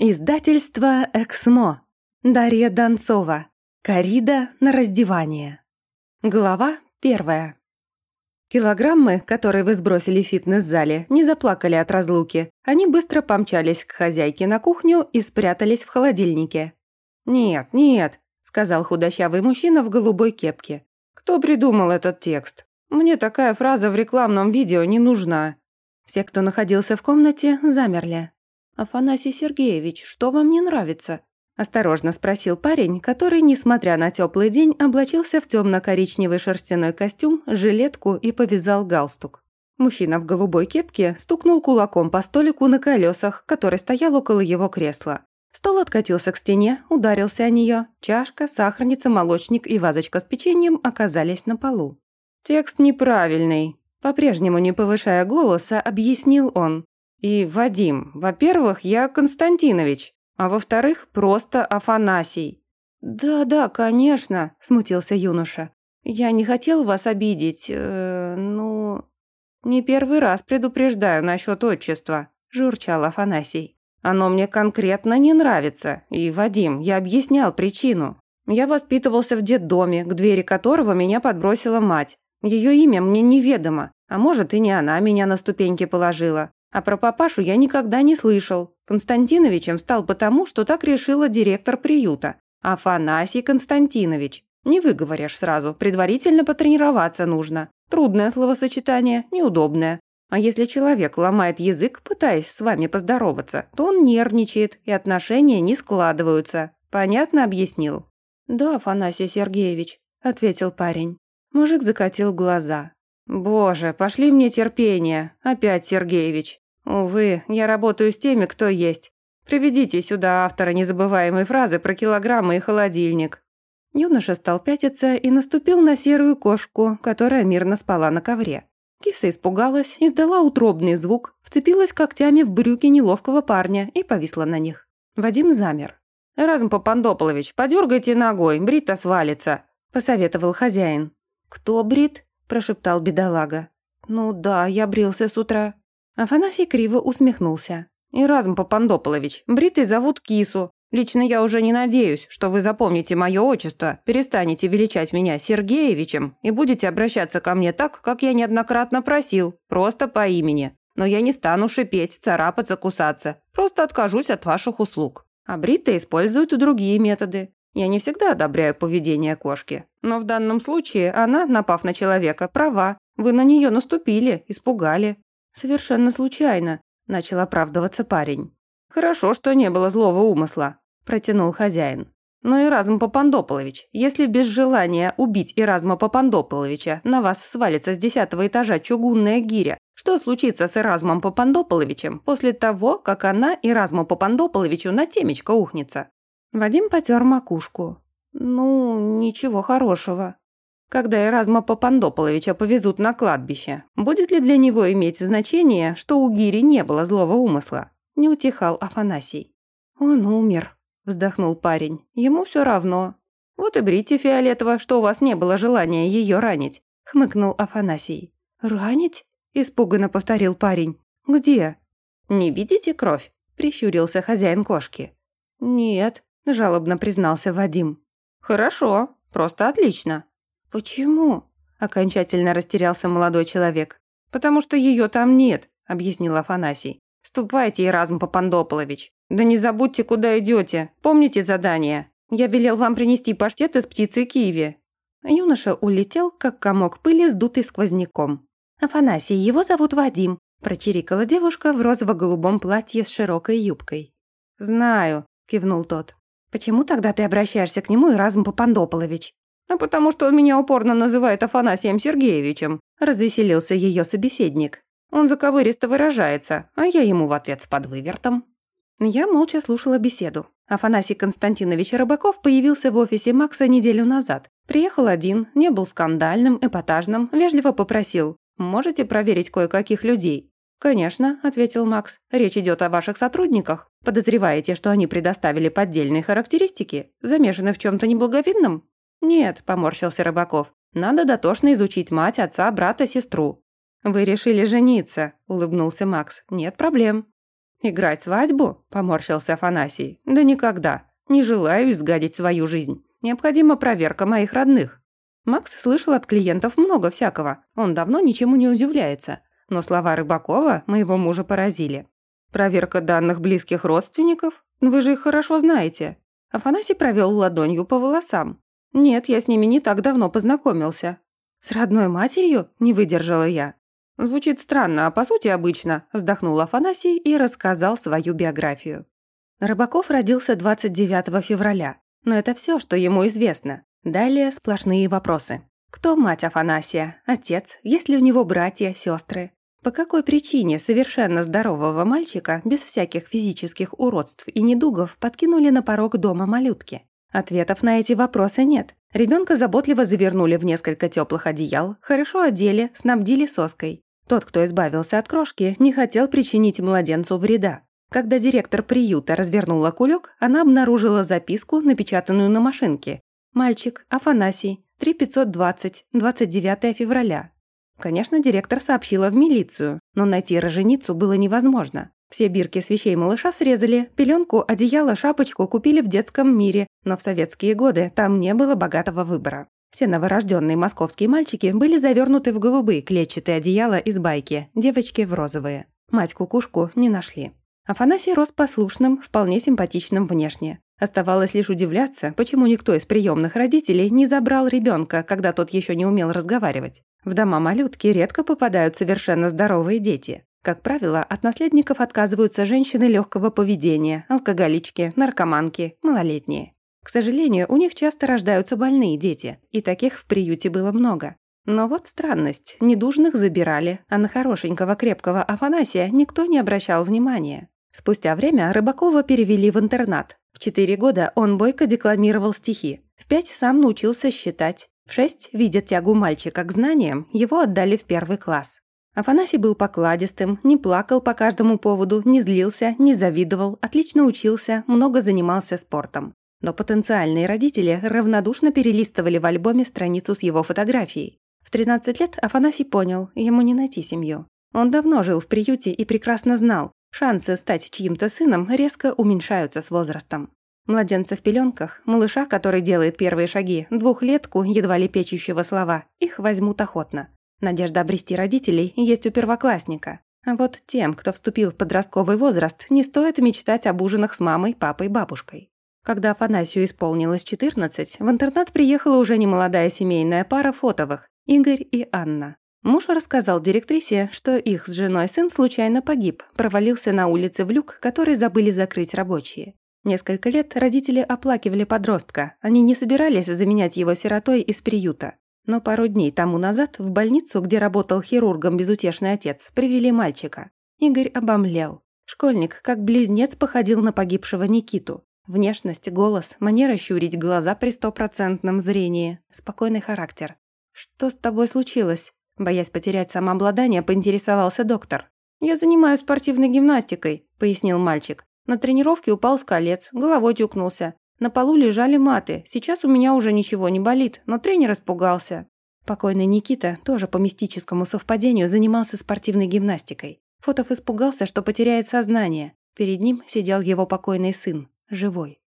Издательство «Эксмо». Дарья Донцова. Коррида на раздевание. Глава 1. Килограммы, которые вы сбросили в фитнес-зале, не заплакали от разлуки. Они быстро помчались к хозяйке на кухню и спрятались в холодильнике. «Нет, нет», — сказал худощавый мужчина в голубой кепке. «Кто придумал этот текст? Мне такая фраза в рекламном видео не нужна». Все, кто находился в комнате, замерли. «Афанасий Сергеевич, что вам не нравится?» – осторожно спросил парень, который, несмотря на теплый день, облачился в темно-коричневый шерстяной костюм, жилетку и повязал галстук. Мужчина в голубой кепке стукнул кулаком по столику на колесах, который стоял около его кресла. Стол откатился к стене, ударился о нее, чашка, сахарница, молочник и вазочка с печеньем оказались на полу. «Текст неправильный», – по-прежнему не повышая голоса, объяснил он. «И, Вадим, во-первых, я Константинович, а во-вторых, просто Афанасий». «Да, конечно», – смутился юноша. «Я не хотел вас обидеть, «Не первый раз предупреждаю насчет отчества», – журчал Афанасий. «Оно мне конкретно не нравится, и, Вадим, я объяснял причину. Я воспитывался в детдоме, к двери которого меня подбросила мать. Ее имя мне неведомо, а может и не она меня на ступеньки положила. А про папашу я никогда не слышал. Константиновичем стал потому, что так решила директор приюта. Афанасий Константинович. Не выговоришь сразу, предварительно потренироваться нужно. Трудное словосочетание, неудобное. А если человек ломает язык, пытаясь с вами поздороваться, то он нервничает, и отношения не складываются. Понятно объяснил?» «Да, Афанасий Сергеевич», – ответил парень. Мужик закатил глаза. «Боже, пошли мне терпение. Опять Сергеевич. Увы, я работаю с теми, кто есть. Приведите сюда автора незабываемой фразы про килограммы и холодильник». Юноша стал пятиться и наступил на серую кошку, которая мирно спала на ковре. Киса испугалась, издала утробный звук, вцепилась когтями в брюки неловкого парня и повисла на них. Вадим замер. «Эразм Папандополович, подергайте ногой, брит-то свалится», – посоветовал хозяин. «Кто брит?» – прошептал бедолага. «Ну да, я брился с утра». Афанасий криво усмехнулся. «Эразм Папандополович, бритый зовут Кису. Лично я уже не надеюсь, что вы запомните мое отчество, перестанете величать меня Сергеевичем и будете обращаться ко мне так, как я неоднократно просил, просто по имени. Но я не стану шипеть, царапаться, кусаться, просто откажусь от ваших услуг. А бритые используют другие методы. Я не всегда одобряю поведение кошки, но в данном случае она, напав на человека, права. Вы на нее наступили, испугали». «Совершенно случайно», – начал оправдываться парень. «Хорошо, что не было злого умысла», – протянул хозяин. «Но Эразм Папандополович, если без желания убить Эразма Папандополовича на вас свалится с 10-го этажа чугунная гиря, что случится с Эразмом Папандополовичем после того, как она Эразму Папандополовичу на темечко ухнется?» Вадим потер макушку. «Ничего хорошего». «Когда Эразма Папандополовича повезут на кладбище, будет ли для него иметь значение, что у гири не было злого умысла?» Не утихал Афанасий. «Он умер», – вздохнул парень. «Ему все равно». «Вот и брите, Фиолетово, что у вас не было желания ее ранить», – хмыкнул Афанасий. «Ранить?» – испуганно повторил парень. «Где?» «Не видите кровь?» – прищурился хозяин кошки. «Нет», – жалобно признался Вадим. «Хорошо, просто отлично». «Почему?» – окончательно растерялся молодой человек. «Потому что ее там нет», – объяснил Афанасий. «Ступайте, Эразм Папандополович. Да не забудьте, куда идете. Помните задание? Я велел вам принести паштет из птицы киви». Юноша улетел, как комок пыли, сдутый сквозняком. «Афанасий, его зовут Вадим», – прочирикала девушка в розово-голубом платье с широкой юбкой. «Знаю», – кивнул тот. «Почему тогда ты обращаешься к нему, Эразм Папандополович?» «А потому что он меня упорно называет Афанасием Сергеевичем», – развеселился ее собеседник. «Он заковыристо выражается, а я ему в ответ с подвывертом». Я молча слушала беседу. Афанасий Константинович Рыбаков появился в офисе Макса неделю назад. Приехал один, не был скандальным, эпатажным, вежливо попросил: «Можете проверить кое-каких людей?» «Конечно», – ответил Макс. «Речь идет о ваших сотрудниках. Подозреваете, что они предоставили поддельные характеристики? Замешаны в чем-то неблаговидном?» «Нет», – поморщился Рыбаков. «Надо дотошно изучить мать, отца, брата, сестру». «Вы решили жениться», – улыбнулся Макс. «Нет проблем». «Играть свадьбу?» – поморщился Афанасий. «Да никогда. Не желаю изгадить свою жизнь. Необходима проверка моих родных». Макс слышал от клиентов много всякого. Он давно ничему не удивляется. Но слова Рыбакова моего мужа поразили. «Проверка данных близких родственников? Вы же их хорошо знаете». Афанасий провел ладонью по волосам. «Нет, я с ними не так давно познакомился». «С родной матерью?» – не выдержала я. «Звучит странно, а по сути обычно», – вздохнул Афанасий и рассказал свою биографию. Рыбаков родился 29 февраля, но это все, что ему известно. Далее сплошные вопросы. Кто мать Афанасия? Отец? Есть ли у него братья, сестры? По какой причине совершенно здорового мальчика, без всяких физических уродств и недугов, подкинули на порог дома малютки? Ответов на эти вопросы нет. Ребенка заботливо завернули в несколько теплых одеял, хорошо одели, снабдили соской. Тот, кто избавился от крошки, не хотел причинить младенцу вреда. Когда директор приюта развернула кулек, она обнаружила записку, напечатанную на машинке. «Мальчик, Афанасий, 3520, 29 февраля». Конечно, директор сообщила в милицию, но найти роженицу было невозможно. Все бирки с вещей малыша срезали, пеленку, одеяло, шапочку купили в детском мире, но в советские годы там не было богатого выбора. Все новорожденные московские мальчики были завернуты в голубые клетчатые одеяла из байки, девочки в розовые. Мать-кукушку не нашли. Афанасий рос послушным, вполне симпатичным внешне. Оставалось лишь удивляться, почему никто из приемных родителей не забрал ребенка, когда тот еще не умел разговаривать. В дома малютки редко попадают совершенно здоровые дети. Как правило, от наследников отказываются женщины легкого поведения, алкоголички, наркоманки, малолетние. К сожалению, у них часто рождаются больные дети, и таких в приюте было много. Но вот странность, недужных забирали, а на хорошенького крепкого Афанасия никто не обращал внимания. Спустя время Рыбакова перевели в интернат. В 4 года он бойко декламировал стихи, в 5 сам научился считать, в 6, видя тягу мальчика к знаниям, его отдали в 1 класс. Афанасий был покладистым, не плакал по каждому поводу, не злился, не завидовал, отлично учился, много занимался спортом. Но потенциальные родители равнодушно перелистывали в альбоме страницу с его фотографией. В 13 лет Афанасий понял, ему не найти семью. Он давно жил в приюте и прекрасно знал, шансы стать чьим-то сыном резко уменьшаются с возрастом. Младенца в пеленках, малыша, который делает первые шаги, двухлетку, едва ли печущего слова, их возьмут охотно. Надежда обрести родителей есть у первоклассника. А вот тем, кто вступил в подростковый возраст, не стоит мечтать об ужинах с мамой, папой, бабушкой. Когда Афанасию исполнилось 14, в интернат приехала уже немолодая семейная пара Фотовых – Игорь и Анна. Муж рассказал директрисе, что их с женой сын случайно погиб, провалился на улице в люк, который забыли закрыть рабочие. Несколько лет родители оплакивали подростка, они не собирались заменять его сиротой из приюта. Но пару дней тому назад в больницу, где работал хирургом безутешный отец, привели мальчика. Игорь обомлел. Школьник, как близнец, походил на погибшего Никиту. Внешность, голос, манера щурить глаза при 100% зрении, спокойный характер. «Что с тобой случилось?» Боясь потерять самообладание, поинтересовался доктор. «Я занимаюсь спортивной гимнастикой», — пояснил мальчик. «На тренировке упал с колец, головой тюкнулся. На полу лежали маты. Сейчас у меня уже ничего не болит, но тренер испугался». Покойный Никита, тоже по мистическому совпадению, занимался спортивной гимнастикой. Фотов испугался, что потеряет сознание. Перед ним сидел его покойный сын, живой.